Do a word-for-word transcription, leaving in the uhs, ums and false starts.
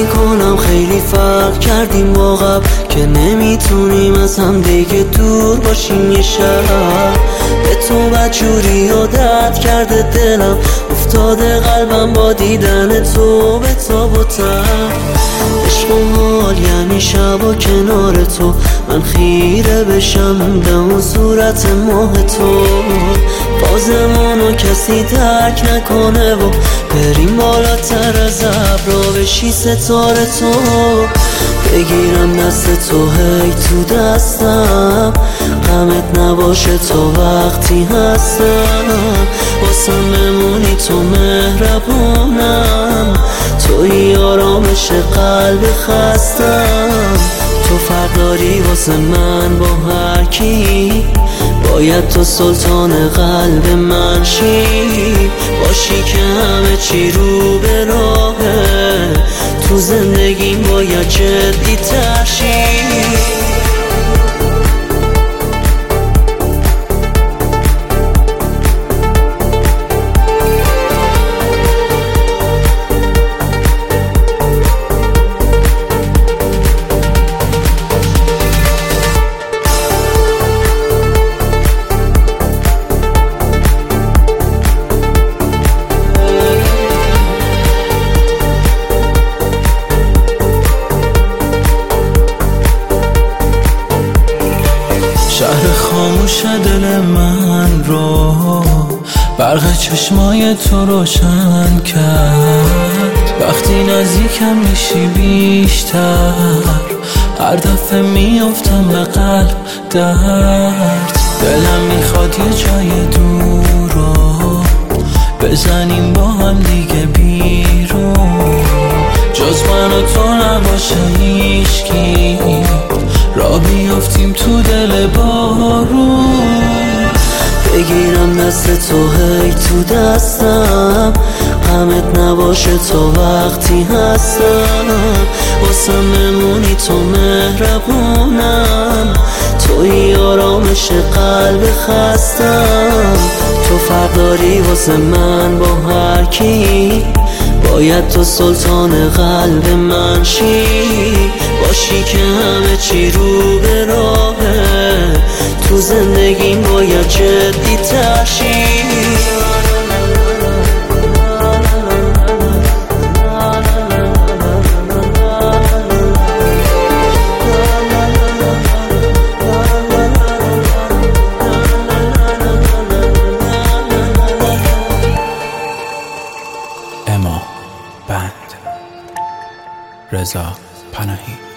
میکنم خیلی فرق کردیم با قبل که نمیتونیم از هم دیگه دور باشیم یه شب. به تو بدجوری عادت کرده دلم، افتاده قلبم با دیدن تو به تاب و تب. عشق و حال یعنی شبا کنار تو، من خیره بشم دم و صورت ماه تو. بازمانو کسی درک نکنه و بریم بالاتر از ابرا بشی ستاره تو. بگیرم دست تو هی تو دستم، غمت نباشه تا وقتی هستم. واسم بمونی تو مهربونم، توی آرامش قلب خستم. تو فرق داری واسه من با هر کی، باید تو سلطان قلب من شی. باشی که همه چی رو به راهه، تو زندگیم باید جدی تر شی. شهر خاموش دل من رو برق چشمای تو روشن کرد. وقتی نزدیکم میشی بیشتر، هر دفعه میافتم به قلب درد. دلم میخواد یه جای دور رو بزنیم با هم دیگه بیرون، جز من و تو نباشه هیچکی، را بیافتیم تو دل بارون. بگیرم دست تو هی تو دستم، غمت نباشه تا وقتی هستم. واسم بمونی تو مهربونم، توی آرامش قلب خستم. تو فرق داری واسه من با هر کی، باید تو سلطان قلب من شی. باشی که همه چی رو به راهه، تو زندگیم باید جدی تر شی. اما بند رضا پناهی.